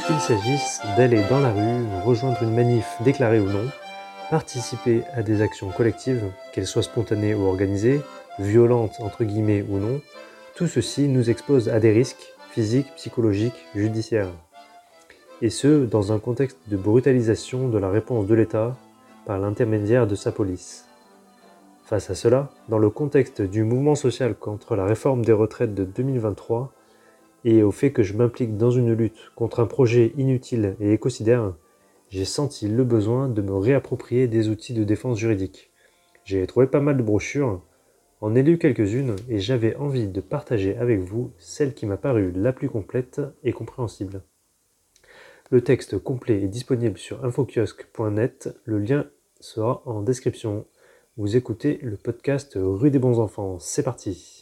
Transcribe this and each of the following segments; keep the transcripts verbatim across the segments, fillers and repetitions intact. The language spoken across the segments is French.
qu'il s'agisse d'aller dans la rue, rejoindre une manif déclarée ou non, participer à des actions collectives, qu'elles soient spontanées ou organisées, violentes entre guillemets ou non, tout ceci nous expose à des risques physiques, psychologiques, judiciaires. Et ce, dans un contexte de brutalisation de la réponse de l'État par l'intermédiaire de sa police. Face à cela, dans le contexte du mouvement social contre la réforme des retraites de deux mille vingt-trois, et au fait que je m'implique dans une lutte contre un projet inutile et écocidaire, j'ai senti le besoin de me réapproprier des outils de défense juridique. J'ai trouvé pas mal de brochures, en ai lu quelques-unes et j'avais envie de partager avec vous celle qui m'a paru la plus complète et compréhensible. Le texte complet est disponible sur infokiosque point net, le lien sera en description. Vous écoutez le podcast Rue des Bons Enfants, c'est parti.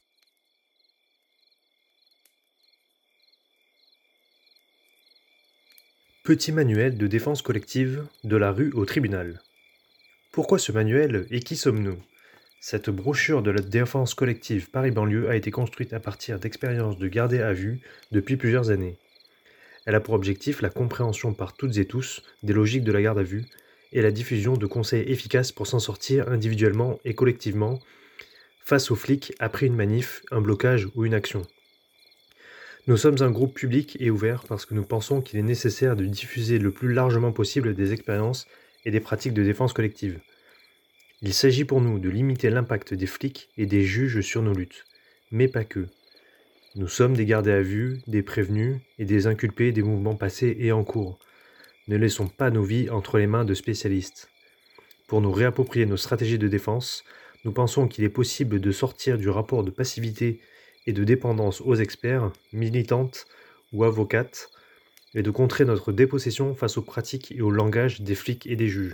Petit manuel de défense collective de la rue au tribunal. Pourquoi ce manuel et qui sommes-nous ? Cette brochure de la défense collective Paris-Banlieue a été construite à partir d'expériences de gardés à vue depuis plusieurs années. Elle a pour objectif la compréhension par toutes et tous des logiques de la garde à vue et la diffusion de conseils efficaces pour s'en sortir individuellement et collectivement face aux flics après une manif, un blocage ou une action. Nous sommes un groupe public et ouvert parce que nous pensons qu'il est nécessaire de diffuser le plus largement possible des expériences et des pratiques de défense collective. Il s'agit pour nous de limiter l'impact des flics et des juges sur nos luttes, mais pas que. Nous sommes des gardés à vue, des prévenus et des inculpés des mouvements passés et en cours. Ne laissons pas nos vies entre les mains de spécialistes. Pour nous réapproprier nos stratégies de défense, nous pensons qu'il est possible de sortir du rapport de passivité et de dépendance aux experts, militantes ou avocates, et de contrer notre dépossession face aux pratiques et au langage des flics et des juges.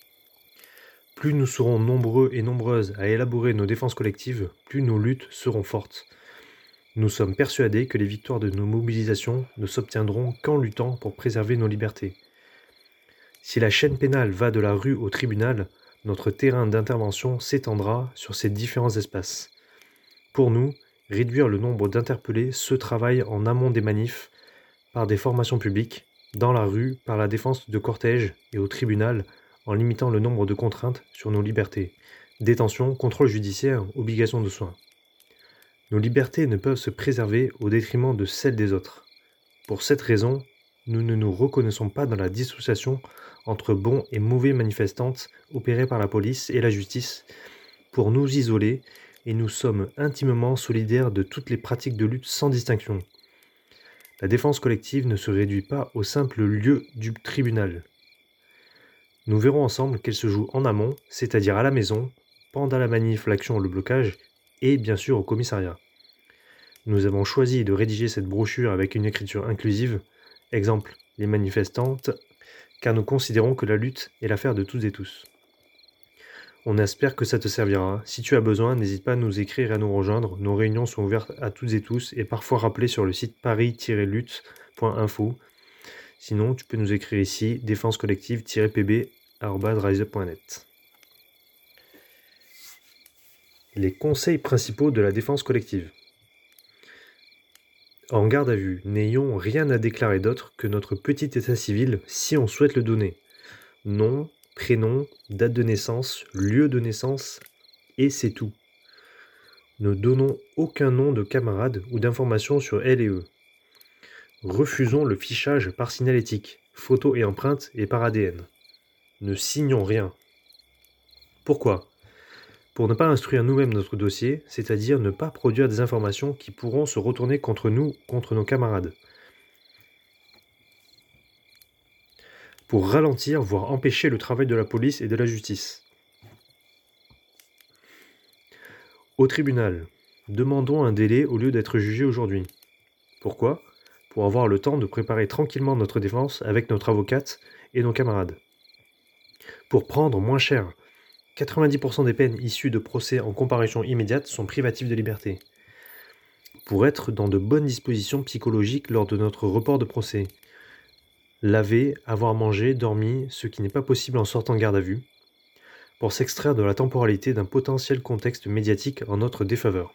Plus nous serons nombreux et nombreuses à élaborer nos défenses collectives, plus nos luttes seront fortes. Nous sommes persuadés que les victoires de nos mobilisations ne s'obtiendront qu'en luttant pour préserver nos libertés. Si la chaîne pénale va de la rue au tribunal, notre terrain d'intervention s'étendra sur ces différents espaces. Pour nous, réduire le nombre d'interpellés se travaille en amont des manifs, par des formations publiques, dans la rue, par la défense de cortèges et au tribunal, en limitant le nombre de contraintes sur nos libertés. Détention, contrôle judiciaire, obligation de soins. Nos libertés ne peuvent se préserver au détriment de celles des autres. Pour cette raison, nous ne nous reconnaissons pas dans la dissociation entre bons et mauvais manifestantes opérées par la police et la justice pour nous isoler, et nous sommes intimement solidaires de toutes les pratiques de lutte sans distinction. La défense collective ne se réduit pas au simple lieu du tribunal. Nous verrons ensemble qu'elle se joue en amont, c'est-à-dire à la maison, pendant la manif, l'action ou le blocage, et bien sûr au commissariat. Nous avons choisi de rédiger cette brochure avec une écriture inclusive, exemple les manifestantes, car nous considérons que la lutte est l'affaire de toutes et tous. On espère que ça te servira. Si tu as besoin, n'hésite pas à nous écrire et à nous rejoindre. Nos réunions sont ouvertes à toutes et tous et parfois rappelées sur le site paris tiret lutte point info. Sinon, tu peux nous écrire ici défense collective tiret p b arobase riseup point net. Les conseils principaux de la défense collective. En garde à vue, n'ayons rien à déclarer d'autre que notre petit état civil si on souhaite le donner. Nom, prénom, date de naissance, lieu de naissance, et c'est tout. Ne donnons aucun nom de camarade ou d'informations sur elle et eux. Refusons le fichage par signalétique, photo et empreinte et par A D N. Ne signons rien. Pourquoi ? Pour ne pas instruire nous-mêmes notre dossier, c'est-à-dire ne pas produire des informations qui pourront se retourner contre nous, contre nos camarades. Pour ralentir, voire empêcher le travail de la police et de la justice. Au tribunal, demandons un délai au lieu d'être jugé aujourd'hui. Pourquoi ? Pour avoir le temps de préparer tranquillement notre défense avec notre avocate et nos camarades. Pour prendre moins cher. quatre-vingt-dix pour cent des peines issues de procès en comparution immédiate sont privatives de liberté. Pour être dans de bonnes dispositions psychologiques lors de notre report de procès. Laver, avoir mangé, dormi, ce qui n'est pas possible en sortant de garde à vue. Pour s'extraire de la temporalité d'un potentiel contexte médiatique en notre défaveur.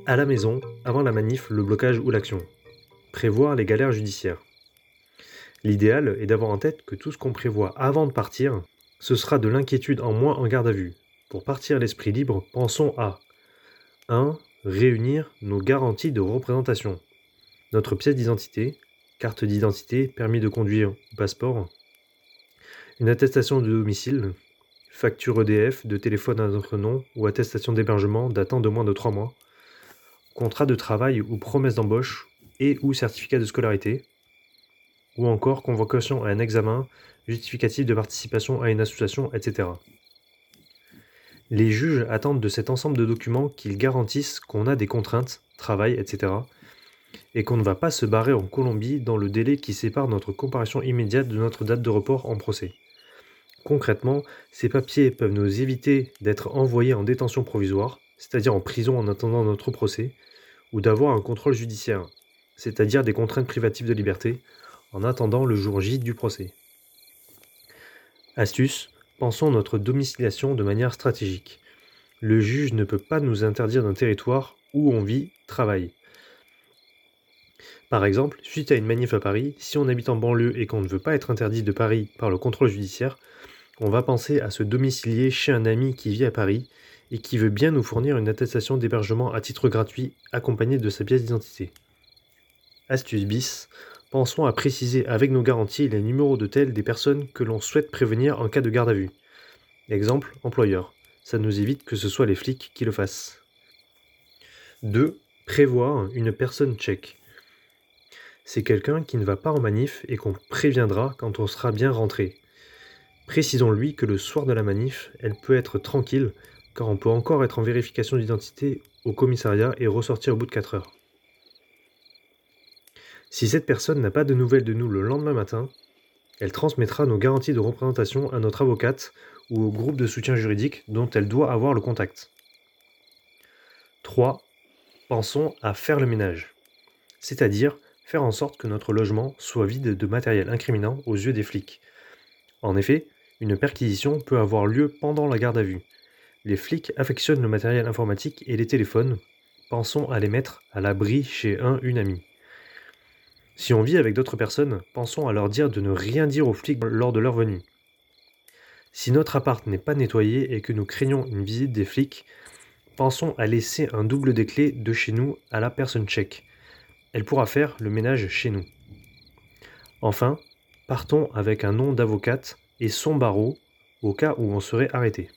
À la maison, avant la manif, le blocage ou l'action. Prévoir les galères judiciaires. L'idéal est d'avoir en tête que tout ce qu'on prévoit avant de partir, ce sera de l'inquiétude en moins en garde à vue. Pour partir l'esprit libre, pensons à un. Réunir nos garanties de représentation. Notre pièce d'identité, carte d'identité, permis de conduire ou passeport. Une attestation de domicile, facture E D F de téléphone à notre nom ou attestation d'hébergement datant de moins de trois mois. Contrat de travail ou promesse d'embauche et ou certificat de scolarité. Ou encore convocation à un examen, justificatif de participation à une association, et cetera. Les juges attendent de cet ensemble de documents qu'ils garantissent qu'on a des contraintes, travail, et cetera, et qu'on ne va pas se barrer en Colombie dans le délai qui sépare notre comparution immédiate de notre date de report en procès. Concrètement, ces papiers peuvent nous éviter d'être envoyés en détention provisoire, c'est-à-dire en prison en attendant notre procès, ou d'avoir un contrôle judiciaire, c'est-à-dire des contraintes privatives de liberté, en attendant le jour J du procès. Astuce, pensons notre domiciliation de manière stratégique. Le juge ne peut pas nous interdire d'un territoire où on vit, travaille. Par exemple, suite à une manif à Paris, si on habite en banlieue et qu'on ne veut pas être interdit de Paris par le contrôle judiciaire, on va penser à se domicilier chez un ami qui vit à Paris et qui veut bien nous fournir une attestation d'hébergement à titre gratuit accompagnée de sa pièce d'identité. Astuce bis, pensons à préciser avec nos garanties les numéros de tel des personnes que l'on souhaite prévenir en cas de garde à vue. Exemple, employeur. Ça nous évite que ce soit les flics qui le fassent. deux. Prévoir une personne check. C'est quelqu'un qui ne va pas en manif et qu'on préviendra quand on sera bien rentré. Précisons-lui que le soir de la manif, elle peut être tranquille, car on peut encore être en vérification d'identité au commissariat et ressortir au bout de quatre heures. Si cette personne n'a pas de nouvelles de nous le lendemain matin, elle transmettra nos garanties de représentation à notre avocate ou au groupe de soutien juridique dont elle doit avoir le contact. trois. Pensons à faire le ménage, c'est-à-dire faire en sorte que notre logement soit vide de matériel incriminant aux yeux des flics. En effet, une perquisition peut avoir lieu pendant la garde à vue. Les flics affectionnent le matériel informatique et les téléphones. Pensons à les mettre à l'abri chez un une amie. Si on vit avec d'autres personnes, pensons à leur dire de ne rien dire aux flics lors de leur venue. Si notre appart n'est pas nettoyé et que nous craignons une visite des flics, pensons à laisser un double des clés de chez nous à la personne check. Elle pourra faire le ménage chez nous. Enfin, partons avec un nom d'avocate et son barreau au cas où on serait arrêté.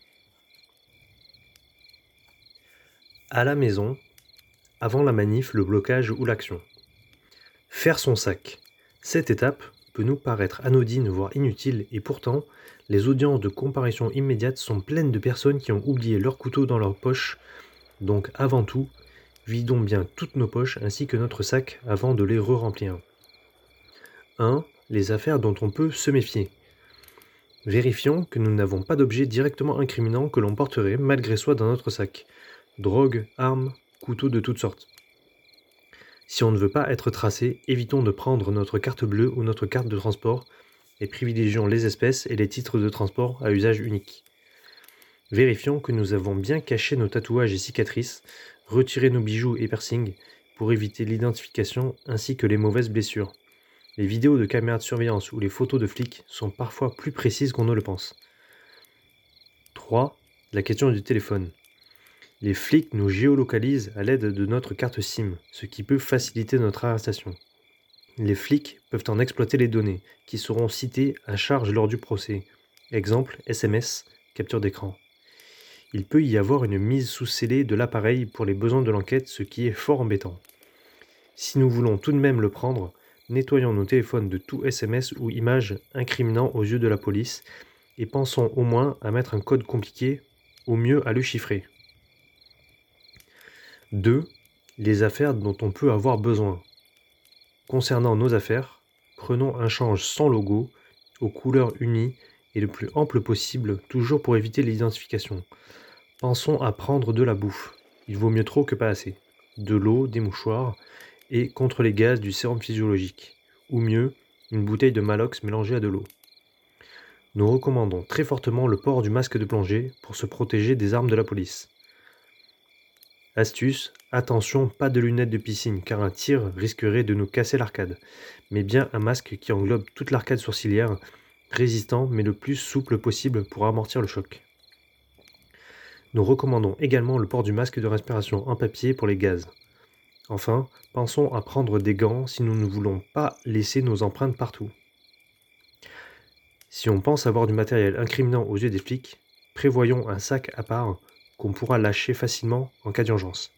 À la maison, avant la manif, le blocage ou l'action. Faire son sac. Cette étape peut nous paraître anodine voire inutile et pourtant, les audiences de comparution immédiate sont pleines de personnes qui ont oublié leur couteau dans leur poche. Donc avant tout, vidons bien toutes nos poches ainsi que notre sac avant de les re-remplir. un. Les affaires dont on peut se méfier. Vérifions que nous n'avons pas d'objets directement incriminants que l'on porterait malgré soi dans notre sac. Drogue, armes, couteaux de toutes sortes. Si on ne veut pas être tracé, évitons de prendre notre carte bleue ou notre carte de transport et privilégions les espèces et les titres de transport à usage unique. Vérifions que nous avons bien caché nos tatouages et cicatrices, retiré nos bijoux et piercings pour éviter l'identification ainsi que les mauvaises blessures. Les vidéos de caméras de surveillance ou les photos de flics sont parfois plus précises qu'on ne le pense. trois. La question du téléphone. Les flics nous géolocalisent à l'aide de notre carte SIM, ce qui peut faciliter notre arrestation. Les flics peuvent en exploiter les données, qui seront citées à charge lors du procès. Exemple, S M S, capture d'écran. Il peut y avoir une mise sous scellé de l'appareil pour les besoins de l'enquête, ce qui est fort embêtant. Si nous voulons tout de même le prendre, nettoyons nos téléphones de tout S M S ou image incriminant aux yeux de la police et pensons au moins à mettre un code compliqué, au mieux à le chiffrer. deux. Les affaires dont on peut avoir besoin. Concernant nos affaires, prenons un change sans logo, aux couleurs unies et le plus ample possible, toujours pour éviter l'identification. Pensons à prendre de la bouffe, il vaut mieux trop que pas assez, de l'eau, des mouchoirs, et contre les gaz du sérum physiologique, ou mieux, une bouteille de Malox mélangée à de l'eau. Nous recommandons très fortement le port du masque de plongée pour se protéger des armes de la police. Astuce, Attention, pas de lunettes de piscine, car un tir risquerait de nous casser l'arcade, mais bien un masque qui englobe toute l'arcade sourcilière, résistant mais le plus souple possible pour amortir le choc. Nous recommandons également le port du masque de respiration en papier pour les gaz. Enfin, pensons à prendre des gants si nous ne voulons pas laisser nos empreintes partout. Si on pense avoir du matériel incriminant aux yeux des flics, prévoyons un sac à part qu'on pourra lâcher facilement en cas d'urgence.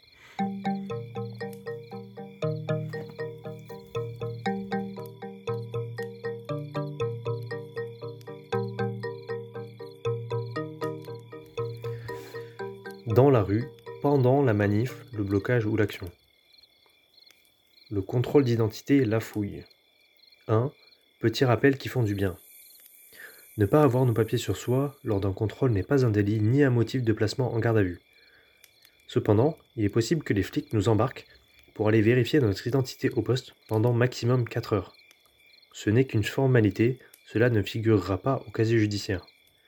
Dans la rue, pendant la manif, le blocage ou l'action. Le contrôle d'identité et la fouille. un. Petits rappels qui font du bien. Ne pas avoir nos papiers sur soi lors d'un contrôle n'est pas un délit ni un motif de placement en garde à vue. Cependant, il est possible que les flics nous embarquent pour aller vérifier notre identité au poste pendant maximum quatre heures. Ce n'est qu'une formalité, cela ne figurera pas au casier judiciaire.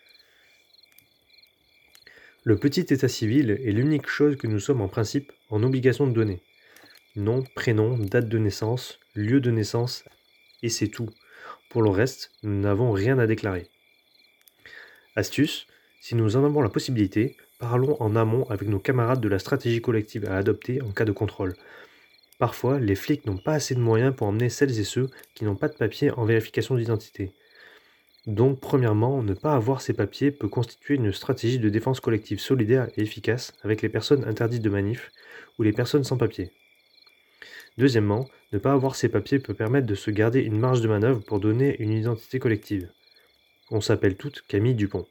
Le petit état civil est l'unique chose que nous sommes en principe en obligation de donner. Nom, prénom, date de naissance, lieu de naissance, et c'est tout. Pour le reste, nous n'avons rien à déclarer. Astuce, si nous en avons la possibilité, parlons en amont avec nos camarades de la stratégie collective à adopter en cas de contrôle. Parfois, les flics n'ont pas assez de moyens pour emmener celles et ceux qui n'ont pas de papier en vérification d'identité. Donc, premièrement, ne pas avoir ces papiers peut constituer une stratégie de défense collective solidaire et efficace avec les personnes interdites de manif ou les personnes sans papier. Deuxièmement, ne pas avoir ces papiers peut permettre de se garder une marge de manœuvre pour donner une identité collective. On s'appelle toutes Camille Dupont.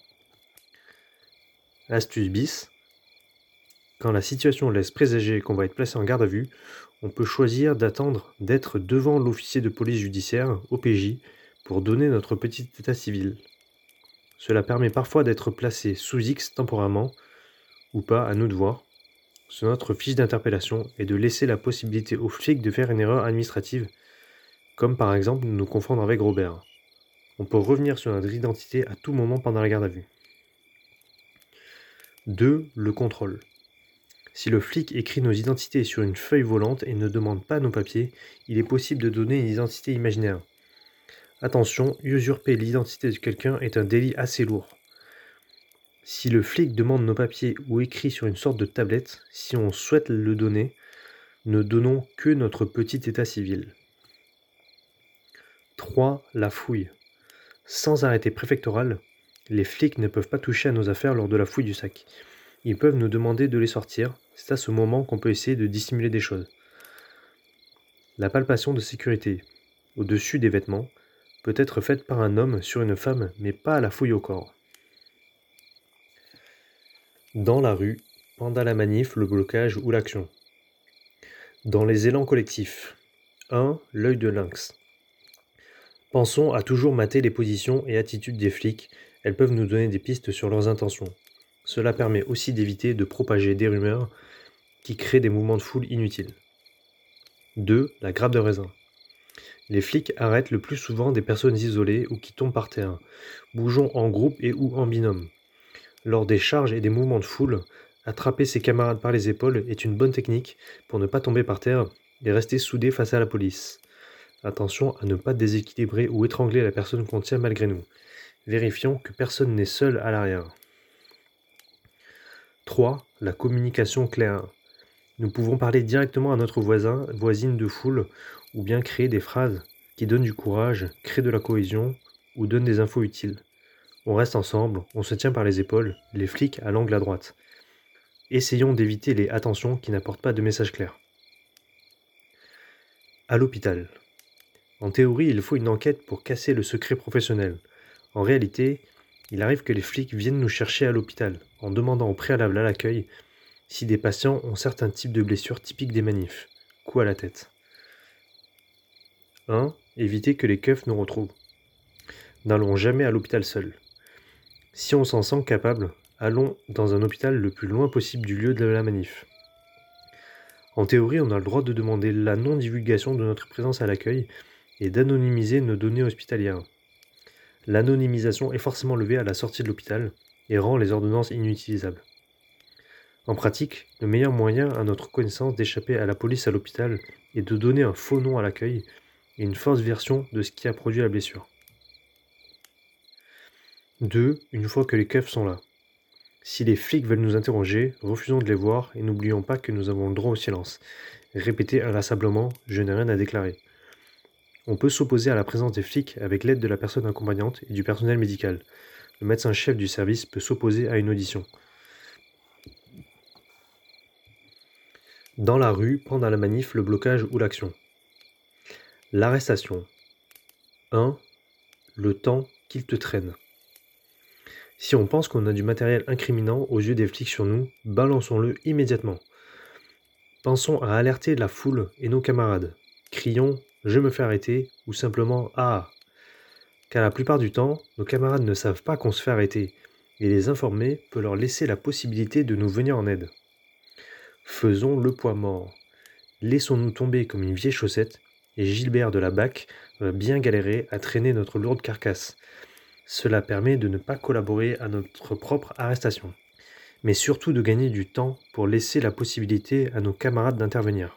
Astuce bis. Quand la situation laisse présager qu'on va être placé en garde à vue, on peut choisir d'attendre d'être devant l'officier de police judiciaire, O P J, pour donner notre petit état civil. Cela permet parfois d'être placé sous X temporairement, ou pas, à nous de voir, sur notre fiche d'interpellation et de laisser la possibilité aux flics de faire une erreur administrative, comme par exemple nous confondre avec Robert. On peut revenir sur notre identité à tout moment pendant la garde à vue. deux. Le contrôle. Si le flic écrit nos identités sur une feuille volante et ne demande pas nos papiers, il est possible de donner une identité imaginaire. Attention, usurper l'identité de quelqu'un est un délit assez lourd. Si le flic demande nos papiers ou écrit sur une sorte de tablette, si on souhaite le donner, ne donnons que notre petit état civil. trois. La fouille. Sans arrêté préfectoral, les flics ne peuvent pas toucher à nos affaires lors de la fouille du sac. Ils peuvent nous demander de les sortir, c'est à ce moment qu'on peut essayer de dissimuler des choses. La palpation de sécurité, au-dessus des vêtements, peut être faite par un homme sur une femme, mais pas à la fouille au corps. Dans la rue, pendant la manif, le blocage ou l'action. Dans les élans collectifs. un. L'œil de lynx. Pensons à toujours mater les positions et attitudes des flics, elles peuvent nous donner des pistes sur leurs intentions. Cela permet aussi d'éviter de propager des rumeurs qui créent des mouvements de foule inutiles. deux. La grappe de raisin. Les flics arrêtent le plus souvent des personnes isolées ou qui tombent par terre. Bougeons en groupe et ou en binôme. Lors des charges et des mouvements de foule, attraper ses camarades par les épaules est une bonne technique pour ne pas tomber par terre et rester soudé face à la police. Attention à ne pas déséquilibrer ou étrangler la personne qu'on tient malgré nous. Vérifions que personne n'est seul à l'arrière. trois. La communication claire. Nous pouvons parler directement à notre voisin, voisine de foule, ou bien créer des phrases qui donnent du courage, créent de la cohésion, ou donnent des infos utiles. On reste ensemble, on se tient par les épaules, les flics à l'angle à droite. Essayons d'éviter les attentions qui n'apportent pas de message clair. À l'hôpital. En théorie, il faut une enquête pour casser le secret professionnel. En réalité, il arrive que les flics viennent nous chercher à l'hôpital, en demandant au préalable à l'accueil si des patients ont certains types de blessures typiques des manifs. Coup à la tête. un. Éviter que les keufs nous retrouvent. N'allons jamais à l'hôpital seul. Si on s'en sent capable, allons dans un hôpital le plus loin possible du lieu de la manif. En théorie, on a le droit de demander la non-divulgation de notre présence à l'accueil et d'anonymiser nos données hospitalières. L'anonymisation est forcément levée à la sortie de l'hôpital et rend les ordonnances inutilisables. En pratique, le meilleur moyen à notre connaissance d'échapper à la police à l'hôpital est de donner un faux nom à l'accueil et une fausse version de ce qui a produit la blessure. deux. Une fois que les keufs sont là. Si les flics veulent nous interroger, refusons de les voir et n'oublions pas que nous avons le droit au silence. Répétez inlassablement « je n'ai rien à déclarer ». On peut s'opposer à la présence des flics avec l'aide de la personne accompagnante et du personnel médical. Le médecin-chef du service peut s'opposer à une audition. Dans la rue, pendant la manif, le blocage ou l'action. L'arrestation. un. Le temps qu'il te traîne. Si on pense qu'on a du matériel incriminant aux yeux des flics sur nous, balançons-le immédiatement. Pensons à alerter la foule et nos camarades. Crions « je me fais arrêter » ou simplement « ah ». Car la plupart du temps, nos camarades ne savent pas qu'on se fait arrêter, et les informer peut leur laisser la possibilité de nous venir en aide. Faisons le poids mort. Laissons-nous tomber comme une vieille chaussette, et Gilbert de la B A C va bien galérer à traîner notre lourde carcasse. Cela permet de ne pas collaborer à notre propre arrestation, mais surtout de gagner du temps pour laisser la possibilité à nos camarades d'intervenir.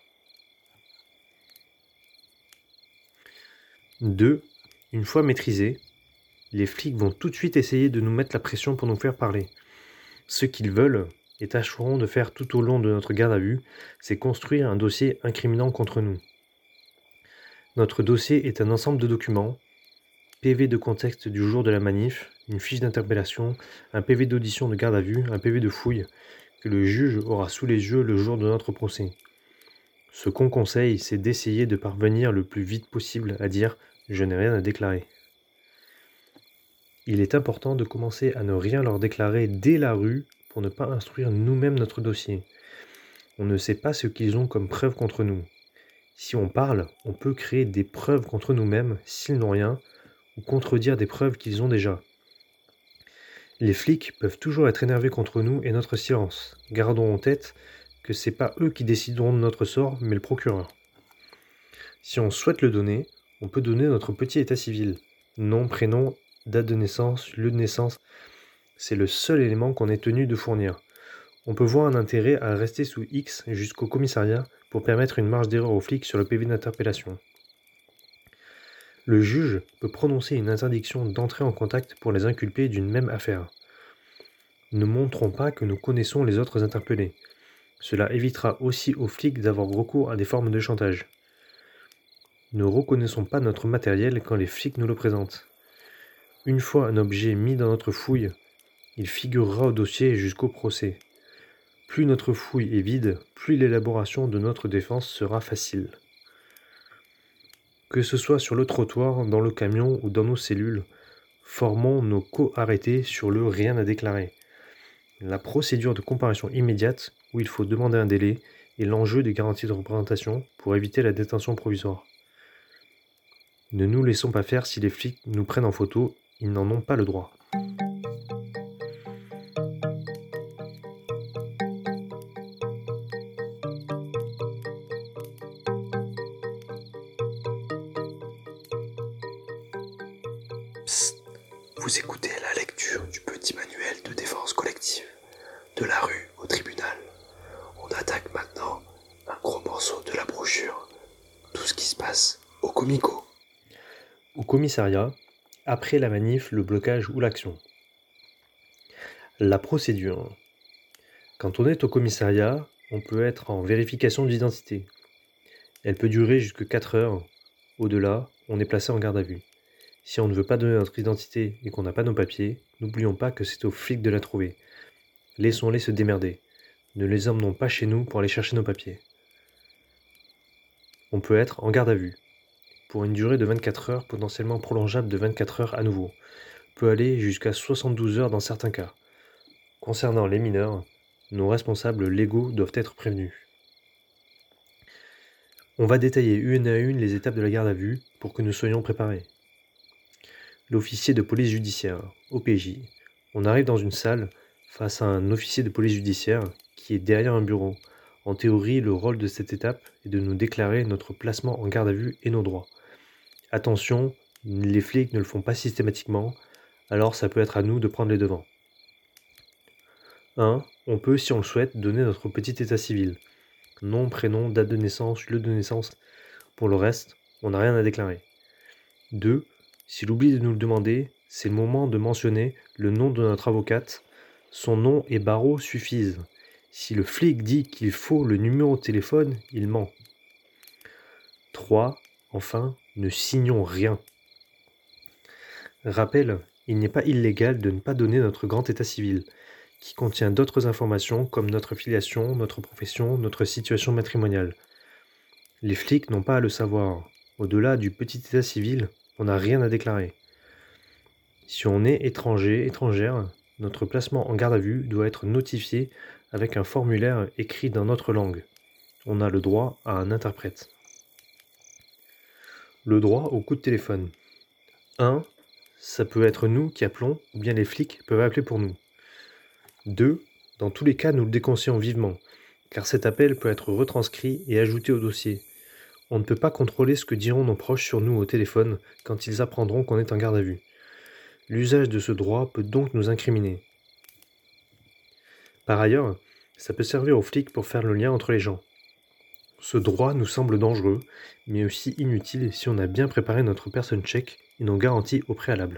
deux. Une fois maîtrisés, les flics vont tout de suite essayer de nous mettre la pression pour nous faire parler. Ce qu'ils veulent, et tâcheront de faire tout au long de notre garde à vue, c'est construire un dossier incriminant contre nous. Notre dossier est un ensemble de documents, P V de contexte du jour de la manif, une fiche d'interpellation, un P V d'audition de garde à vue, un P V de fouille, que le juge aura sous les yeux le jour de notre procès. Ce qu'on conseille, c'est d'essayer de parvenir le plus vite possible à dire « je n'ai rien à déclarer ». Il est important de commencer à ne rien leur déclarer dès la rue pour ne pas instruire nous-mêmes notre dossier. On ne sait pas ce qu'ils ont comme preuve contre nous. Si on parle, on peut créer des preuves contre nous-mêmes s'ils n'ont rien, ou contredire des preuves qu'ils ont déjà. Les flics peuvent toujours être énervés contre nous et notre silence. Gardons en tête que c'est pas eux qui décideront de notre sort, mais le procureur. Si on souhaite le donner, on peut donner notre petit état civil. Nom, prénom, date de naissance, lieu de naissance. C'est le seul élément qu'on est tenu de fournir. On peut voir un intérêt à rester sous X jusqu'au commissariat pour permettre une marge d'erreur aux flics sur le P V d'interpellation. Le juge peut prononcer une interdiction d'entrer en contact pour les inculpés d'une même affaire. Ne montrons pas que nous connaissons les autres interpellés. Cela évitera aussi aux flics d'avoir recours à des formes de chantage. Ne reconnaissons pas notre matériel quand les flics nous le présentent. Une fois un objet mis dans notre fouille, il figurera au dossier jusqu'au procès. Plus notre fouille est vide, plus l'élaboration de notre défense sera facile. Que ce soit sur le trottoir, dans le camion ou dans nos cellules, formons nos co-arrêtés sur le rien à déclarer. La procédure de comparution immédiate, où il faut demander un délai, est l'enjeu des garanties de représentation pour éviter la détention provisoire. Ne nous laissons pas faire si les flics nous prennent en photo, ils n'en ont pas le droit. Psst, vous écoutez la lecture du petit manuel de défense collective, de la rue au tribunal. On attaque maintenant un gros morceau de la brochure, tout ce qui se passe au comico. Au commissariat, après la manif, le blocage ou l'action. La procédure. Quand on est au commissariat, on peut être en vérification d'identité. Elle peut durer jusqu'à quatre heures. Au-delà, on est placé en garde à vue. Si on ne veut pas donner notre identité et qu'on n'a pas nos papiers, n'oublions pas que c'est aux flics de la trouver. Laissons-les se démerder. Ne les emmenons pas chez nous pour aller chercher nos papiers. On peut être en garde à vue, pour une durée de vingt-quatre heures, potentiellement prolongeable de vingt-quatre heures à nouveau. Peut aller jusqu'à soixante-douze heures dans certains cas. Concernant les mineurs, nos responsables légaux doivent être prévenus. On va détailler une à une les étapes de la garde à vue pour que nous soyons préparés. L'officier de police judiciaire, O P J. On arrive dans une salle face à un officier de police judiciaire qui est derrière un bureau. En théorie, le rôle de cette étape est de nous déclarer notre placement en garde à vue et nos droits. Attention, les flics ne le font pas systématiquement, alors ça peut être à nous de prendre les devants. un. On peut, si on le souhaite, donner notre petit état civil. Nom, prénom, date de naissance, lieu de naissance. Pour le reste, on n'a rien à déclarer. deux. S'il oublie de nous le demander, c'est le moment de mentionner le nom de notre avocate. Son nom et barreau suffisent. Si le flic dit qu'il faut le numéro de téléphone, il ment. trois. Enfin, ne signons rien. Rappel, il n'est pas illégal de ne pas donner notre grand état civil, qui contient d'autres informations comme notre filiation, notre profession, notre situation matrimoniale. Les flics n'ont pas à le savoir. Au-delà du petit état civil, on n'a rien à déclarer. Si on est étranger, étrangère, notre placement en garde à vue doit être notifié avec un formulaire écrit dans notre langue. On a le droit à un interprète. Le droit au coup de téléphone. un. Ça peut être nous qui appelons, ou bien les flics peuvent appeler pour nous. deux. Dans tous les cas, nous le déconseillons vivement, car cet appel peut être retranscrit et ajouté au dossier. On ne peut pas contrôler ce que diront nos proches sur nous au téléphone quand ils apprendront qu'on est en garde à vue. L'usage de ce droit peut donc nous incriminer. Par ailleurs, ça peut servir aux flics pour faire le lien entre les gens. Ce droit nous semble dangereux, mais aussi inutile si on a bien préparé notre person check et nos garanties au préalable.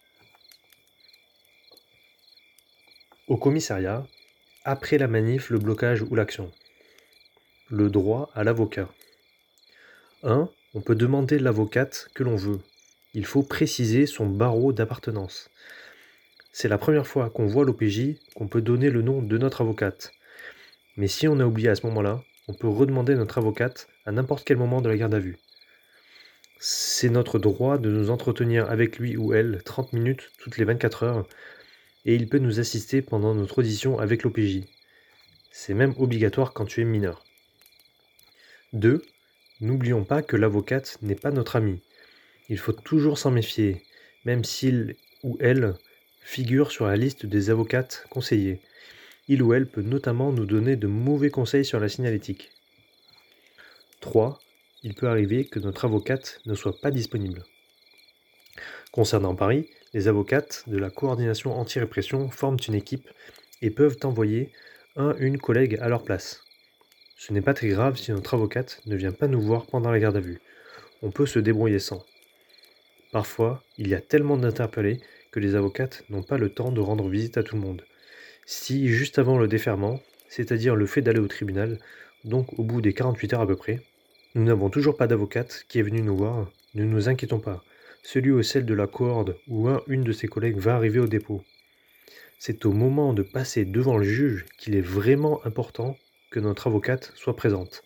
Au commissariat, après la manif, le blocage ou l'action. Le droit à l'avocat. un. On peut demander l'avocate que l'on veut. Il faut préciser son barreau d'appartenance. C'est la première fois qu'on voit l'O P J qu'on peut donner le nom de notre avocate. Mais si on a oublié à ce moment-là, on peut redemander notre avocate à n'importe quel moment de la garde à vue. C'est notre droit de nous entretenir avec lui ou elle trente minutes toutes les vingt-quatre heures et il peut nous assister pendant notre audition avec l'O P J. C'est même obligatoire quand tu es mineur. deux. N'oublions pas que l'avocate n'est pas notre ami. Il faut toujours s'en méfier, même s'il ou elle figure sur la liste des avocates conseillées. Il ou elle peut notamment nous donner de mauvais conseils sur la signalétique. trois. Il peut arriver que notre avocate ne soit pas disponible. Concernant Paris, les avocates de la coordination anti-répression forment une équipe et peuvent envoyer un une collègue à leur place. Ce n'est pas très grave si notre avocate ne vient pas nous voir pendant la garde à vue. On peut se débrouiller sans. Parfois, il y a tellement d'interpellés que les avocates n'ont pas le temps de rendre visite à tout le monde. Si, juste avant le déferment, c'est-à-dire le fait d'aller au tribunal, donc au bout des quarante-huit heures à peu près, nous n'avons toujours pas d'avocate qui est venu nous voir, ne nous inquiétons pas. Celui ou celle de la cohorde ou un une de ses collègues va arriver au dépôt. C'est au moment de passer devant le juge qu'il est vraiment important que notre avocate soit présente.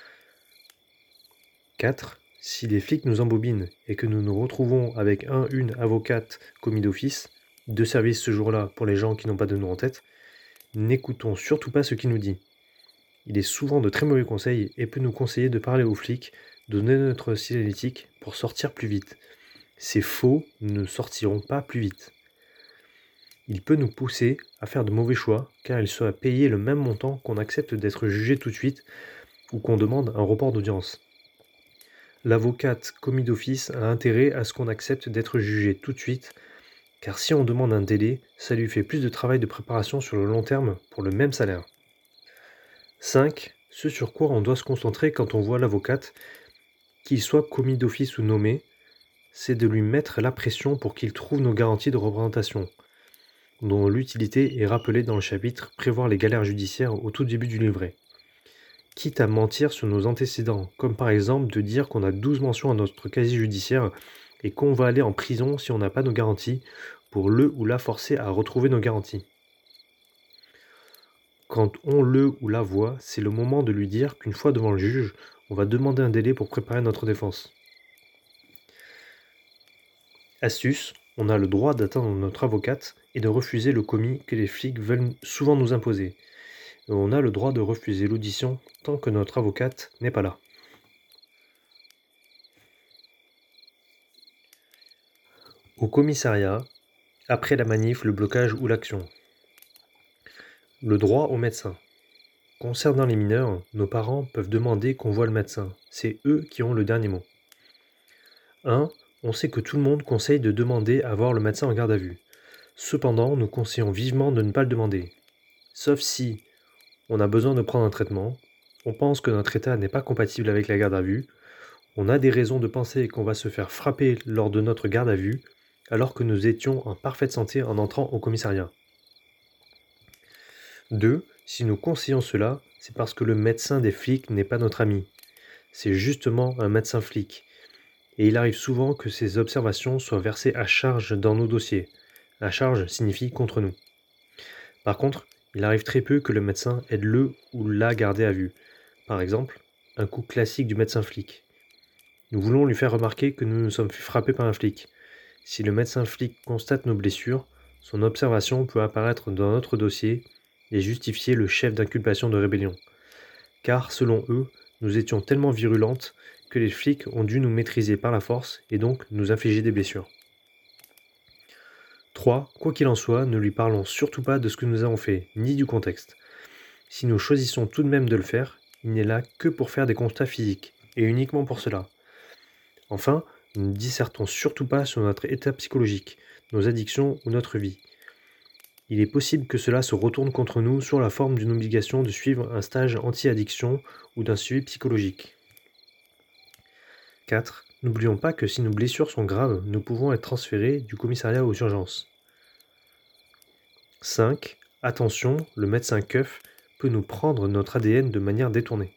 quatre. Si les flics nous embobinent et que nous nous retrouvons avec un une avocate commis d'office, de service ce jour-là pour les gens qui n'ont pas de nom en tête, n'écoutons surtout pas ce qu'il nous dit. Il est souvent de très mauvais conseils et peut nous conseiller de parler aux flics, de donner notre signalétique pour sortir plus vite. C'est faux, nous ne sortirons pas plus vite. Il peut nous pousser à faire de mauvais choix, car il sera payé le même montant qu'on accepte d'être jugé tout de suite ou qu'on demande un report d'audience. L'avocate commis d'office a intérêt à ce qu'on accepte d'être jugé tout de suite, car si on demande un délai, ça lui fait plus de travail de préparation sur le long terme pour le même salaire. cinq. Ce sur quoi on doit se concentrer quand on voit l'avocate, qu'il soit commis d'office ou nommé, c'est de lui mettre la pression pour qu'il trouve nos garanties de représentation, dont l'utilité est rappelée dans le chapitre « Prévoir les galères judiciaires » au tout début du livret. Quitte à mentir sur nos antécédents, comme par exemple de dire qu'on a douze mentions à notre casier judiciaire et qu'on va aller en prison si on n'a pas nos garanties, pour le ou la forcer à retrouver nos garanties. Quand on le ou la voit, c'est le moment de lui dire qu'une fois devant le juge, on va demander un délai pour préparer notre défense. Astuce, on a le droit d'attendre notre avocate et de refuser le commis que les flics veulent souvent nous imposer. Et on a le droit de refuser l'audition tant que notre avocate n'est pas là. Au commissariat, après la manif, le blocage ou l'action. Le droit au médecin. Concernant les mineurs, nos parents peuvent demander qu'on voie le médecin. C'est eux qui ont le dernier mot. un. On sait que tout le monde conseille de demander à voir le médecin en garde à vue. Cependant, nous conseillons vivement de ne pas le demander. sauf si on a besoin de prendre un traitement, on pense que notre état n'est pas compatible avec la garde à vue, on a des raisons de penser qu'on va se faire frapper lors de notre garde à vue, alors que nous étions en parfaite santé en entrant au commissariat. deux. Si nous conseillons cela, c'est parce que le médecin des flics n'est pas notre ami. C'est justement un médecin flic. Et il arrive souvent que ces observations soient versées à charge dans nos dossiers. À charge signifie contre nous. Par contre, il arrive très peu que le médecin aide le ou la gardé à vue. Par exemple, un coup classique du médecin flic. Nous voulons lui faire remarquer que nous nous sommes fait frapper par un flic. Si le médecin flic constate nos blessures, son observation peut apparaître dans notre dossier et justifier le chef d'inculpation de rébellion. Car, selon eux, nous étions tellement virulentes que les flics ont dû nous maîtriser par la force et donc nous infliger des blessures. trois. Quoi qu'il en soit, ne lui parlons surtout pas de ce que nous avons fait, ni du contexte. Si nous choisissons tout de même de le faire, il n'est là que pour faire des constats physiques, et uniquement pour cela. Enfin, nous ne dissertons surtout pas sur notre état psychologique, nos addictions ou notre vie. Il est possible que cela se retourne contre nous sous la forme d'une obligation de suivre un stage anti-addiction ou d'un suivi psychologique. quatre. N'oublions pas que si nos blessures sont graves, nous pouvons être transférés du commissariat aux urgences. cinq. Attention, le médecin keuf peut nous prendre notre A D N de manière détournée.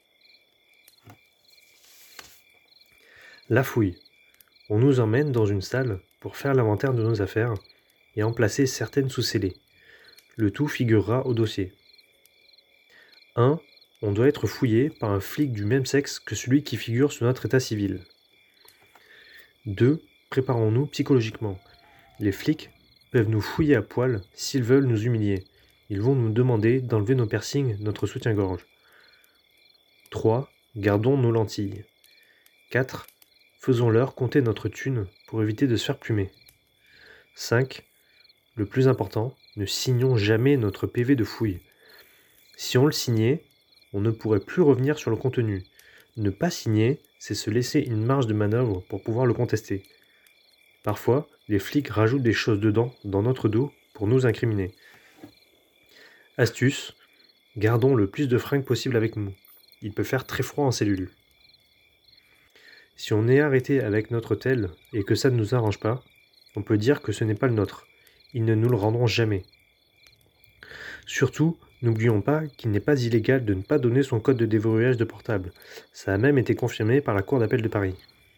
La fouille. On nous emmène dans une salle pour faire l'inventaire de nos affaires et en placer certaines sous scellé. Le tout figurera au dossier. un. On doit être fouillé par un flic du même sexe que celui qui figure sur notre état civil. deux. Préparons-nous psychologiquement. Les flics peuvent nous fouiller à poil s'ils veulent nous humilier. Ils vont nous demander d'enlever nos piercings, notre soutien-gorge. trois. Gardons nos lentilles. quatre. Faisons-leur compter notre thune pour éviter de se faire plumer. cinq. Le plus important, ne signons jamais notre P V de fouille. Si on le signait, on ne pourrait plus revenir sur le contenu. Ne pas signer, c'est se laisser une marge de manœuvre pour pouvoir le contester. Parfois, les flics rajoutent des choses dedans, dans notre dos, pour nous incriminer. Astuce, gardons le plus de fringues possible avec nous. Il peut faire très froid en cellule. Si on est arrêté avec notre tel et que ça ne nous arrange pas, on peut dire que ce n'est pas le nôtre. Ils ne nous le rendront jamais. Surtout, n'oublions pas qu'il n'est pas illégal de ne pas donner son code de déverrouillage de portable. Ça a même été confirmé par la Cour d'appel de Paris.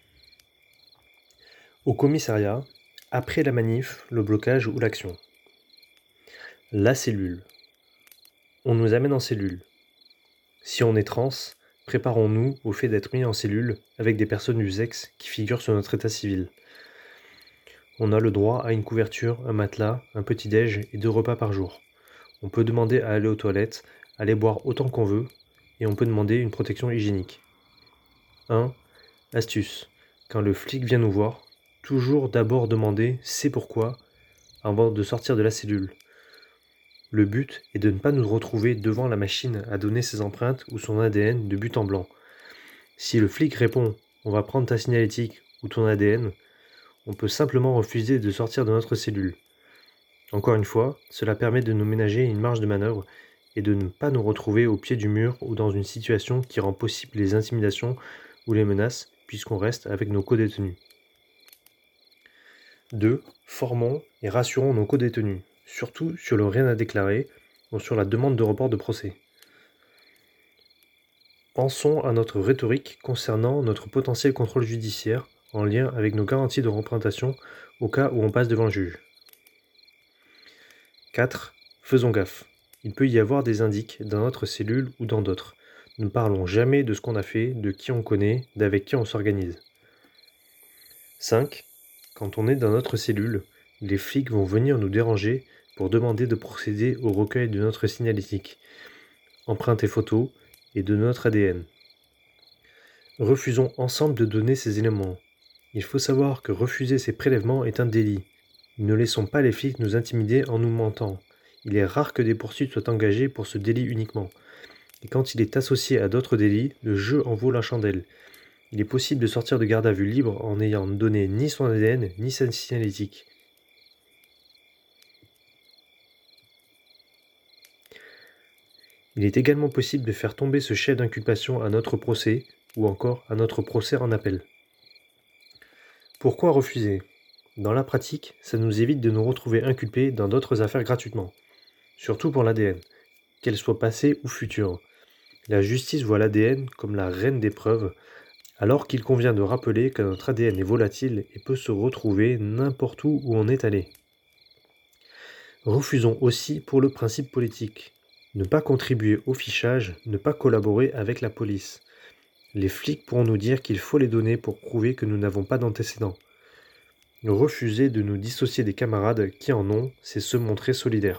Au commissariat, après la manif, le blocage ou l'action. La cellule. On nous amène en cellule. Si on est trans, préparons-nous au fait d'être mis en cellule avec des personnes du sexe qui figurent sur notre état civil. On a le droit à une couverture, un matelas, un petit-déj et deux repas par jour. On peut demander à aller aux toilettes, aller boire autant qu'on veut, et on peut demander une protection hygiénique. un. Astuce. Quand le flic vient nous voir, toujours d'abord demander « c'est pourquoi » avant de sortir de la cellule. Le but est de ne pas nous retrouver devant la machine à donner ses empreintes ou son A D N de but en blanc. Si le flic répond « on va prendre ta signalétique ou ton A D N », on peut simplement refuser de sortir de notre cellule. Encore une fois, cela permet de nous ménager une marge de manœuvre et de ne pas nous retrouver au pied du mur ou dans une situation qui rend possible les intimidations ou les menaces, puisqu'on reste avec nos codétenus. deux. Formons et rassurons nos codétenus, surtout sur le rien à déclarer ou sur la demande de report de procès. Pensons à notre rhétorique concernant notre potentiel contrôle judiciaire en lien avec nos garanties de représentation au cas où on passe devant le juge. quatre. Faisons gaffe. Il peut y avoir des indices dans notre cellule ou dans d'autres. Ne parlons jamais de ce qu'on a fait, de qui on connaît, d'avec qui on s'organise. cinq. Quand on est dans notre cellule, les flics vont venir nous déranger pour demander de procéder au recueil de notre signalétique, empreintes et photos, et de notre A D N. Refusons ensemble de donner ces éléments. Il faut savoir que refuser ces prélèvements est un délit. Ne laissons pas les flics nous intimider en nous mentant. Il est rare que des poursuites soient engagées pour ce délit uniquement. Et quand il est associé à d'autres délits, le jeu en vaut la chandelle. Il est possible de sortir de garde à vue libre en n'ayant donné ni son A D N ni sa signalétique. Il est également possible de faire tomber ce chef d'inculpation à notre procès ou encore à notre procès en appel. Pourquoi refuser ? Dans la pratique, ça nous évite de nous retrouver inculpés dans d'autres affaires gratuitement. Surtout pour l'A D N, qu'elle soit passée ou future. La justice voit l'A D N comme la reine des preuves, alors qu'il convient de rappeler que notre A D N est volatile et peut se retrouver n'importe où où on est allé. Refusons aussi pour le principe politique. Ne pas contribuer au fichage, ne pas collaborer avec la police. Les flics pourront nous dire qu'il faut les donner pour prouver que nous n'avons pas d'antécédents. Refuser de nous dissocier des camarades qui en ont, c'est se montrer solidaire.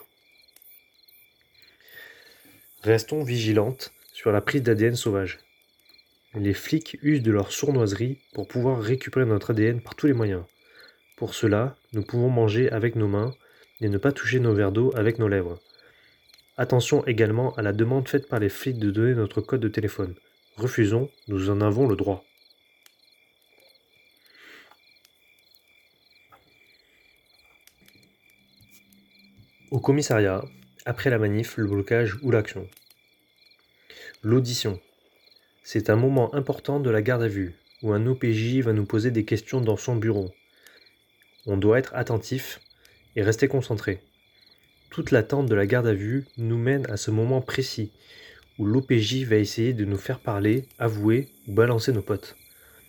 Restons vigilantes sur la prise d'A D N sauvage. Les flics usent de leur sournoiserie pour pouvoir récupérer notre A D N par tous les moyens. Pour cela, nous pouvons manger avec nos mains et ne pas toucher nos verres d'eau avec nos lèvres. Attention également à la demande faite par les flics de donner notre code de téléphone. Refusons, nous en avons le droit. Au commissariat, après la manif, le blocage ou l'action. L'audition. C'est un moment important de la garde à vue, où un O P J va nous poser des questions dans son bureau. On doit être attentif et rester concentré. Toute l'attente de la garde à vue nous mène à ce moment précis, où l'O P J va essayer de nous faire parler, avouer ou balancer nos potes.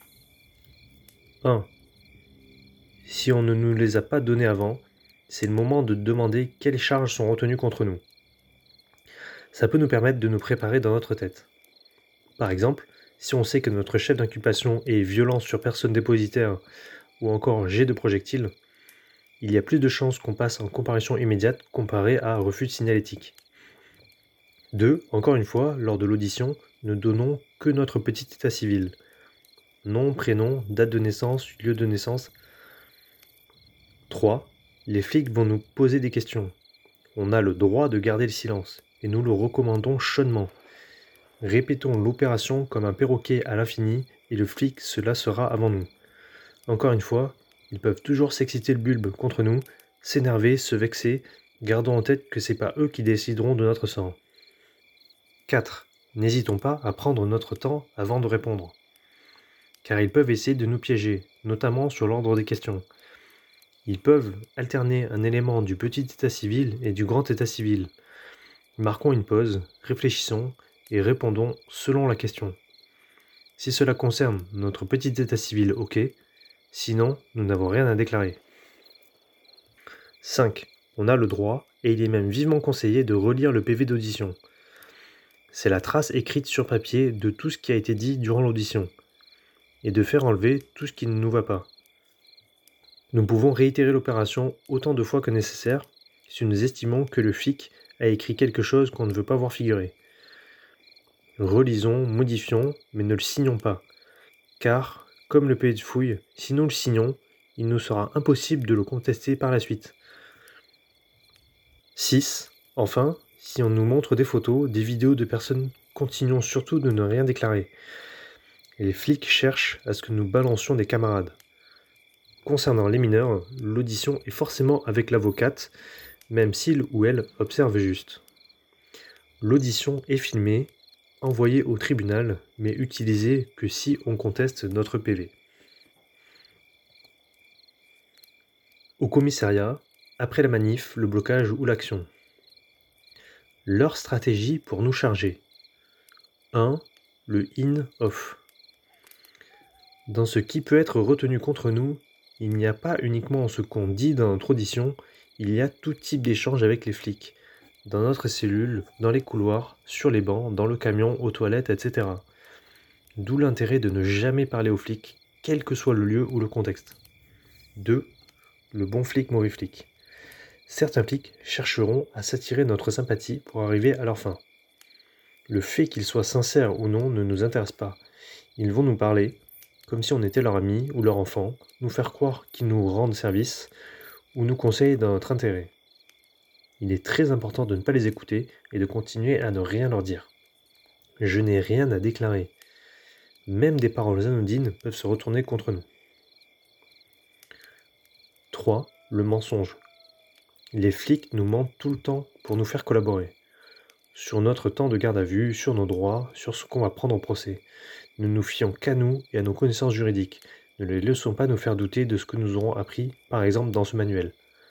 un. Si on ne nous les a pas donnés avant, c'est le moment de demander quelles charges sont retenues contre nous. Ça peut nous permettre de nous préparer dans notre tête. Par exemple, si on sait que notre chef d'inculpation est violence sur personne dépositaire ou encore jet de projectile, il y a plus de chances qu'on passe en comparution immédiate comparé à refus de signalétique. deux. Encore une fois, lors de l'audition, ne donnons que notre petit état civil. Nom, prénom, date de naissance, lieu de naissance. trois. Les flics vont nous poser des questions. On a le droit de garder le silence, et nous le recommandons chaudement. Répétons l'opération comme un perroquet à l'infini, et le flic se lassera avant nous. Encore une fois, ils peuvent toujours s'exciter le bulbe contre nous, s'énerver, se vexer, gardons en tête que c'est pas eux qui décideront de notre sort. quatre. N'hésitons pas à prendre notre temps avant de répondre. Car ils peuvent essayer de nous piéger, notamment sur l'ordre des questions. Ils peuvent alterner un élément du petit état civil et du grand état civil. Marquons une pause, réfléchissons et répondons selon la question. Si cela concerne notre petit état civil, ok. Sinon, nous n'avons rien à déclarer. cinq. On a le droit, et il est même vivement conseillé de relire le P V d'audition. C'est la trace écrite sur papier de tout ce qui a été dit durant l'audition, et de faire enlever tout ce qui ne nous va pas. Nous pouvons réitérer l'opération autant de fois que nécessaire si nous estimons que le flic a écrit quelque chose qu'on ne veut pas voir figurer. Relisons, modifions, mais ne le signons pas, car, comme le P V de fouille, si nous le signons, il nous sera impossible de le contester par la suite. six. Enfin, si on nous montre des photos, des vidéos de personnes, continuons surtout de ne rien déclarer. Les flics cherchent à ce que nous balancions des camarades. Concernant les mineurs, l'audition est forcément avec l'avocate, même s'il ou elle observe juste. L'audition est filmée, envoyée au tribunal, mais utilisée que si on conteste notre P V. Au commissariat, après la manif, le blocage ou l'action. Leur stratégie pour nous charger. un. Le in-off. Dans ce qui peut être retenu contre nous, il n'y a pas uniquement ce qu'on dit dans notre audition, il y a tout type d'échange avec les flics. Dans notre cellule, dans les couloirs, sur les bancs, dans le camion, aux toilettes, et cetera. D'où l'intérêt de ne jamais parler aux flics, quel que soit le lieu ou le contexte. deux. Le bon flic, mauvais flic. Certains flics chercheront à s'attirer notre sympathie pour arriver à leur fin. Le fait qu'ils soient sincères ou non ne nous intéresse pas. Ils vont nous parler, comme si on était leur ami ou leur enfant, nous faire croire qu'ils nous rendent service ou nous conseillent dans notre intérêt. Il est très important de ne pas les écouter et de continuer à ne rien leur dire. Je n'ai rien à déclarer. Même des paroles anodines peuvent se retourner contre nous. trois. Le mensonge. Les flics nous mentent tout le temps pour nous faire collaborer. sur notre temps de garde à vue, sur nos droits, sur ce qu'on va prendre au procès. Ne nous fions qu'à nous et à nos connaissances juridiques. Ne les laissons pas nous faire douter de ce que nous aurons appris, par exemple dans ce manuel.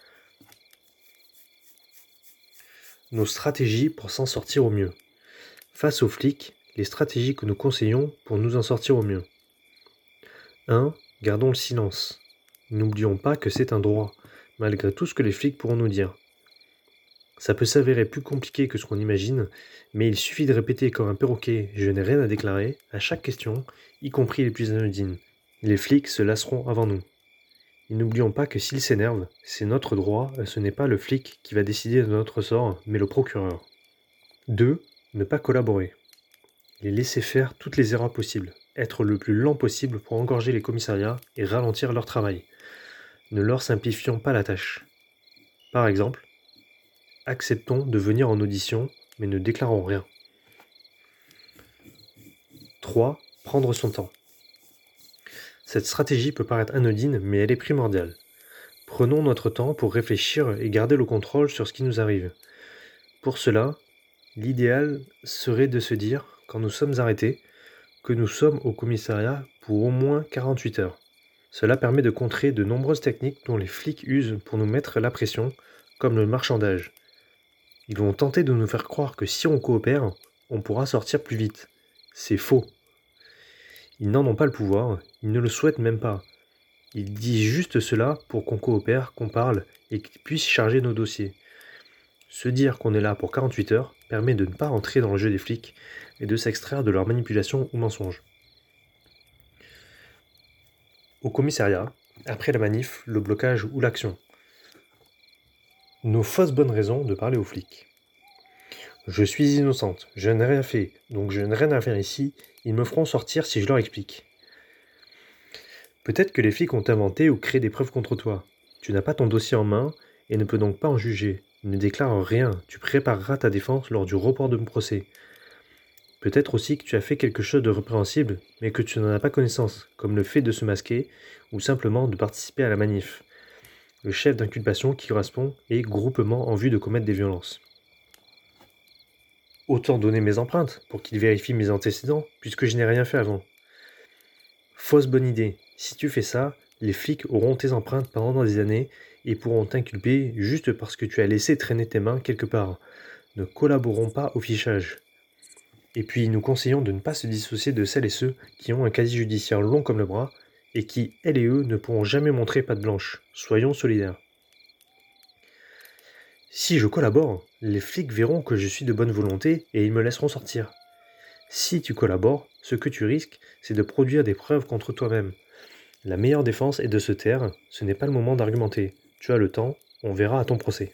Nos stratégies pour s'en sortir au mieux. Face aux flics, les stratégies que nous conseillons pour nous en sortir au mieux. un. Gardons le silence. N'oublions pas que c'est un droit, malgré tout ce que les flics pourront nous dire. Ça peut s'avérer plus compliqué que ce qu'on imagine, mais il suffit de répéter comme un perroquet « je n'ai rien à déclarer » à chaque question, y compris les plus anodines. Les flics se lasseront avant nous. Et n'oublions pas que s'ils s'énervent, c'est notre droit, et ce n'est pas le flic qui va décider de notre sort, mais le procureur. deux. Ne pas collaborer. Les laisser faire toutes les erreurs possibles. Être le plus lent possible pour engorger les commissariats et ralentir leur travail. Ne leur simplifions pas la tâche. Par exemple, acceptons de venir en audition, mais ne déclarons rien. trois. Prendre son temps. Cette stratégie peut paraître anodine, mais elle est primordiale. Prenons notre temps pour réfléchir et garder le contrôle sur ce qui nous arrive. Pour cela, l'idéal serait de se dire, quand nous sommes arrêtés, que nous sommes au commissariat pour au moins quarante-huit heures. Cela permet de contrer de nombreuses techniques dont les flics usent pour nous mettre la pression, comme le marchandage. Ils vont tenter de nous faire croire que si on coopère, on pourra sortir plus vite. C'est faux. Ils n'en ont pas le pouvoir, ils ne le souhaitent même pas. Ils disent juste cela pour qu'on coopère, qu'on parle et qu'ils puissent charger nos dossiers. Se dire qu'on est là pour quarante-huit heures permet de ne pas rentrer dans le jeu des flics et de s'extraire de leurs manipulations ou mensonges. Au commissariat, après la manif, le blocage ou l'action. Nos fausses bonnes raisons de parler aux flics. Je suis innocente, je n'ai rien fait, donc je n'ai rien à faire ici, ils me feront sortir si je leur explique. Peut-être que les flics ont inventé ou créé des preuves contre toi. Tu n'as pas ton dossier en main et ne peux donc pas en juger. Ne déclare rien, tu prépareras ta défense lors du report de mon procès. Peut-être aussi que tu as fait quelque chose de répréhensible, mais que tu n'en as pas connaissance, comme le fait de se masquer ou simplement de participer à la manif. Le chef d'inculpation qui correspond est groupement en vue de commettre des violences. Autant donner mes empreintes pour qu'il vérifie mes antécédents, puisque je n'ai rien fait avant. Fausse bonne idée. Si tu fais ça, les flics auront tes empreintes pendant des années et pourront t'inculper juste parce que tu as laissé traîner tes mains quelque part. Ne collaborons pas au fichage. Et puis nous conseillons de ne pas se dissocier de celles et ceux qui ont un casier judiciaire long comme le bras et qui, elles et eux, ne pourront jamais montrer patte blanche. Soyons solidaires. Si je collabore, les flics verront que je suis de bonne volonté et ils me laisseront sortir. Si tu collabores, ce que tu risques, c'est de produire des preuves contre toi-même. La meilleure défense est de se taire, ce n'est pas le moment d'argumenter. Tu as le temps, on verra à ton procès.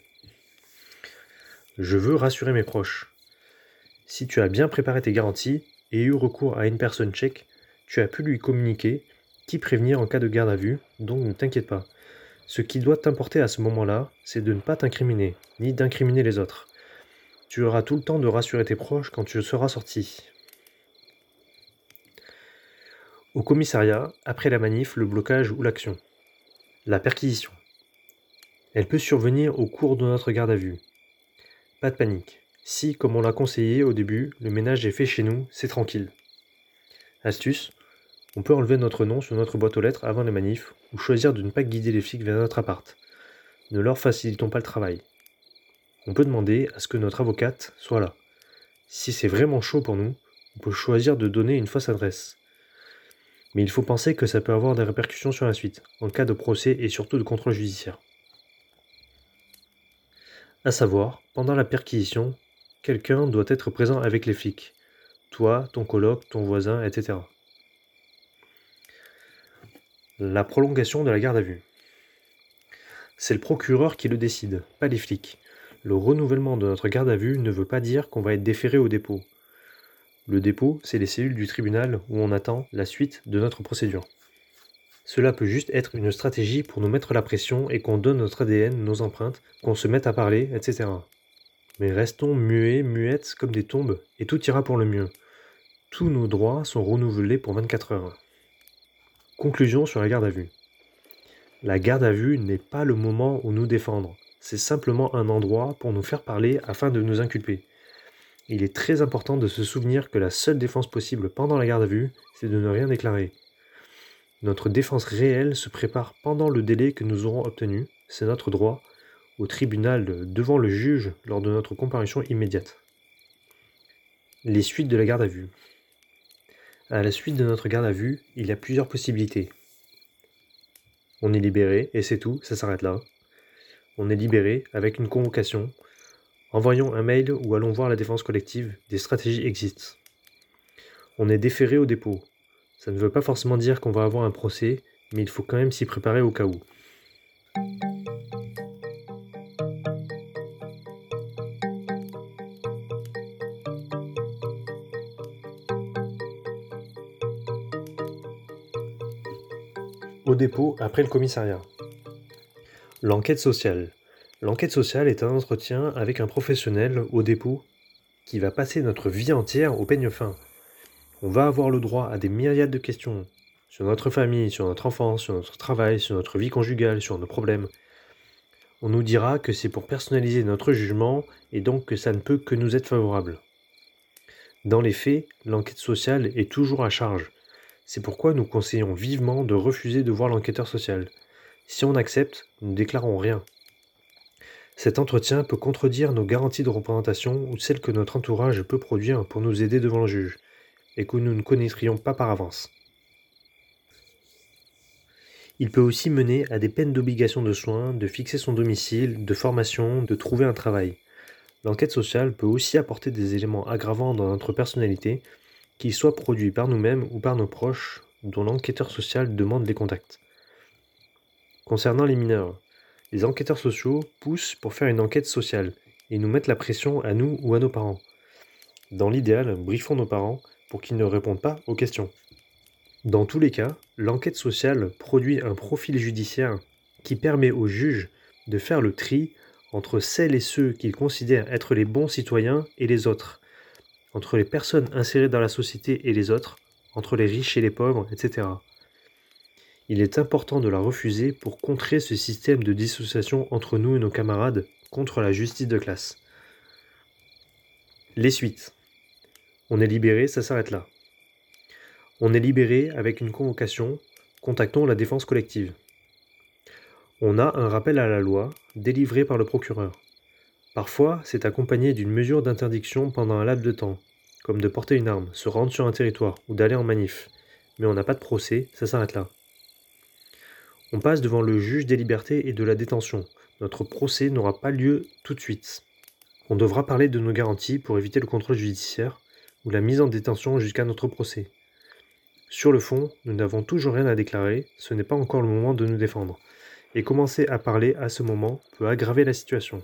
Je veux rassurer mes proches. Si tu as bien préparé tes garanties et eu recours à une personne tchèque, tu as pu lui communiquer, t'y prévenir en cas de garde à vue, donc ne t'inquiète pas. Ce qui doit t'importer à ce moment-là, c'est de ne pas t'incriminer, ni d'incriminer les autres. Tu auras tout le temps de rassurer tes proches quand tu seras sorti. Au commissariat, après la manif, le blocage ou l'action. La perquisition. Elle peut survenir au cours de notre garde à vue. Pas de panique. Si, comme on l'a conseillé au début, le ménage est fait chez nous, c'est tranquille. Astuce, on peut enlever notre nom sur notre boîte aux lettres avant les manifs ou choisir de ne pas guider les flics vers notre appart. Ne leur facilitons pas le travail. On peut demander à ce que notre avocate soit là. Si c'est vraiment chaud pour nous, on peut choisir de donner une fausse adresse. Mais il faut penser que ça peut avoir des répercussions sur la suite, en cas de procès et surtout de contrôle judiciaire. À savoir, pendant la perquisition, quelqu'un doit être présent avec les flics. Toi, ton coloc, ton voisin, et cetera. La prolongation de la garde à vue. C'est le procureur qui le décide, pas les flics. Le renouvellement de notre garde à vue ne veut pas dire qu'on va être déféré au dépôt. Le dépôt, c'est les cellules du tribunal où on attend la suite de notre procédure. Cela peut juste être une stratégie pour nous mettre la pression et qu'on donne notre A D N, nos empreintes, qu'on se mette à parler, et cetera. Mais restons muets, muettes comme des tombes et tout ira pour le mieux. Tous nos droits sont renouvelés pour vingt-quatre heures. Conclusion sur la garde à vue. La garde à vue n'est pas le moment où nous défendre. C'est simplement un endroit pour nous faire parler afin de nous inculper. Il est très important de se souvenir que la seule défense possible pendant la garde à vue, c'est de ne rien déclarer. Notre défense réelle se prépare pendant le délai que nous aurons obtenu, c'est notre droit, au tribunal devant le juge lors de notre comparution immédiate. Les suites de la garde à vue. À la suite de notre garde à vue, il y a plusieurs possibilités. On est libéré, et c'est tout, ça s'arrête là. On est libéré avec une convocation. Envoyons un mail ou allons voir la défense collective, des stratégies existent. On est déféré au dépôt. Ça ne veut pas forcément dire qu'on va avoir un procès, mais il faut quand même s'y préparer au cas où. Au dépôt, après le commissariat. L'enquête sociale. L'enquête sociale est un entretien avec un professionnel au dépôt qui va passer notre vie entière au peigne fin. On va avoir le droit à des myriades de questions sur notre famille, sur notre enfance, sur notre travail, sur notre vie conjugale, sur nos problèmes. On nous dira que c'est pour personnaliser notre jugement et donc que ça ne peut que nous être favorable. Dans les faits, l'enquête sociale est toujours à charge. C'est pourquoi nous conseillons vivement de refuser de voir l'enquêteur social. Si on accepte, nous ne déclarons rien. Cet entretien peut contredire nos garanties de représentation ou celles que notre entourage peut produire pour nous aider devant le juge, et que nous ne connaîtrions pas par avance. Il peut aussi mener à des peines d'obligation de soins, de fixer son domicile, de formation, de trouver un travail. L'enquête sociale peut aussi apporter des éléments aggravants dans notre personnalité, qu'ils soient produits par nous-mêmes ou par nos proches, dont l'enquêteur social demande les contacts. Concernant les mineurs, les enquêteurs sociaux poussent pour faire une enquête sociale et nous mettent la pression à nous ou à nos parents. Dans l'idéal, briefons nos parents pour qu'ils ne répondent pas aux questions. Dans tous les cas, l'enquête sociale produit un profil judiciaire qui permet au juge de faire le tri entre celles et ceux qu'il considère être les bons citoyens et les autres, entre les personnes insérées dans la société et les autres, entre les riches et les pauvres, et cetera. Il est important de la refuser pour contrer ce système de dissociation entre nous et nos camarades contre la justice de classe. Les suites. On est libéré, ça s'arrête là. On est libéré avec une convocation, contactons la défense collective. On a un rappel à la loi délivré par le procureur. Parfois, c'est accompagné d'une mesure d'interdiction pendant un laps de temps, comme de porter une arme, se rendre sur un territoire ou d'aller en manif. Mais on n'a pas de procès, ça s'arrête là. On passe devant le juge des libertés et de la détention. Notre procès n'aura pas lieu tout de suite. On devra parler de nos garanties pour éviter le contrôle judiciaire ou la mise en détention jusqu'à notre procès. Sur le fond, nous n'avons toujours rien à déclarer, ce n'est pas encore le moment de nous défendre. Et commencer à parler à ce moment peut aggraver la situation.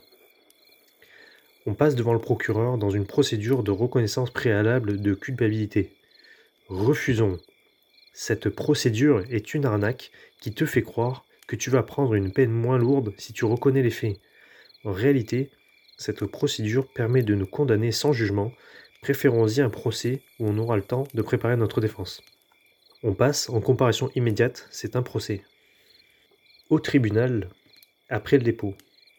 On passe devant le procureur dans une procédure de reconnaissance préalable de culpabilité. Refusons. Cette procédure est une arnaque qui te fait croire que tu vas prendre une peine moins lourde si tu reconnais les faits. En réalité, cette procédure permet de nous condamner sans jugement. Préférons-y un procès où on aura le temps de préparer notre défense. On passe en comparution immédiate, c'est un procès. Au tribunal, après le dépôt.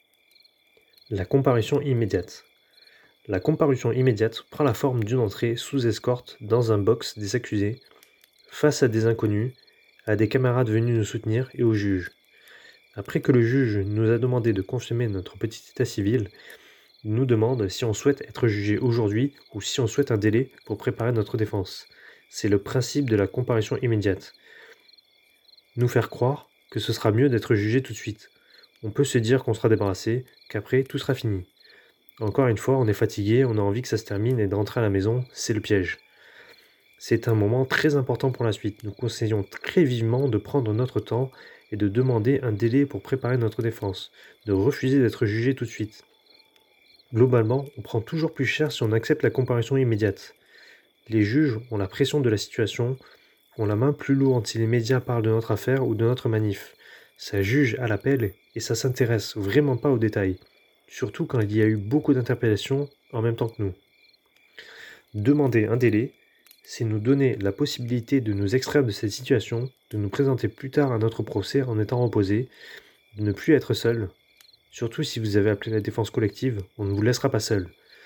La comparution immédiate. La comparution immédiate prend la forme d'une entrée sous escorte dans un box des accusés, face à des inconnus, à des camarades venus nous soutenir et au juge. Après que le juge nous a demandé de confirmer notre petit état civil, il nous demande si on souhaite être jugé aujourd'hui ou si on souhaite un délai pour préparer notre défense. C'est le principe de la comparution immédiate. Nous faire croire que ce sera mieux d'être jugé tout de suite. On peut se dire qu'on sera débarrassé, qu'après tout sera fini. Encore une fois, on est fatigué, on a envie que ça se termine et de rentrer à la maison, c'est le piège. C'est un moment très important pour la suite. Nous conseillons très vivement de prendre notre temps et de demander un délai pour préparer notre défense, de refuser d'être jugé tout de suite. Globalement, on prend toujours plus cher si on accepte la comparution immédiate. Les juges ont la pression de la situation, ont la main plus lourde si les médias parlent de notre affaire ou de notre manif. Ça juge à l'appel et ça s'intéresse vraiment pas aux détails, surtout quand il y a eu beaucoup d'interpellations en même temps que nous. Demander un délai, c'est nous donner la possibilité de nous extraire de cette situation, de nous présenter plus tard à notre procès en étant reposés, de ne plus être seul. Surtout si vous avez appelé la défense collective, on ne vous laissera pas seul.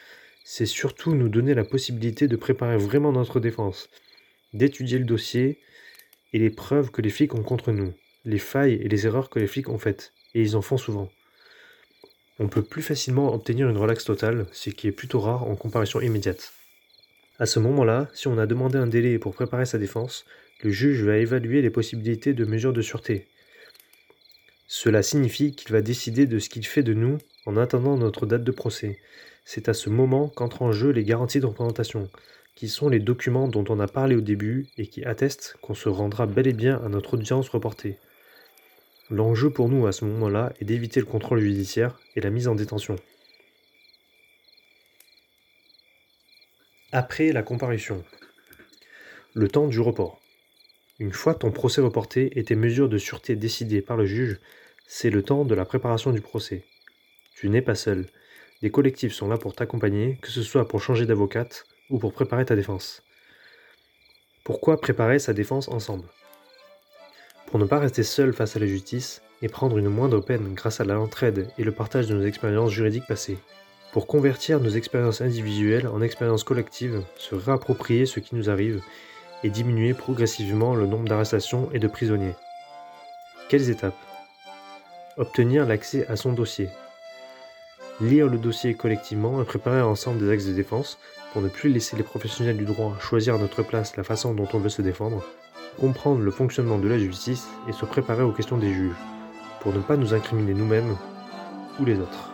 c'est surtout nous donner la possibilité de préparer vraiment notre défense, d'étudier le dossier et les preuves que les flics ont contre nous, les failles et les erreurs que les flics ont faites, et ils en font souvent. On peut plus facilement obtenir une relaxe totale, ce qui est plutôt rare en comparution immédiate. À ce moment-là, si on a demandé un délai pour préparer sa défense, le juge va évaluer les possibilités de mesures de sûreté. Cela signifie qu'il va décider de ce qu'il fait de nous en attendant notre date de procès. C'est à ce moment qu'entrent en jeu les garanties de représentation, qui sont les documents dont on a parlé au début et qui attestent qu'on se rendra bel et bien à notre audience reportée. L'enjeu pour nous à ce moment-là est d'éviter le contrôle judiciaire et la mise en détention. Après la comparution. Le temps du report. Une fois ton procès reporté et tes mesures de sûreté décidées par le juge, c'est le temps de la préparation du procès. Tu n'es pas seul. Des collectifs sont là pour t'accompagner, que ce soit pour changer d'avocate ou pour préparer ta défense. Pourquoi préparer sa défense ensemble ? Pour ne pas rester seul face à la justice et prendre une moindre peine grâce à l'entraide et le partage de nos expériences juridiques passées. Pour convertir nos expériences individuelles en expériences collectives, se réapproprier ce qui nous arrive et diminuer progressivement le nombre d'arrestations et de prisonniers. Quelles étapes ? Obtenir l'accès à son dossier. Lire le dossier collectivement et préparer ensemble des axes de défense pour ne plus laisser les professionnels du droit choisir à notre place la façon dont on veut se défendre, comprendre le fonctionnement de la justice et se préparer aux questions des juges, pour ne pas nous incriminer nous-mêmes ou les autres.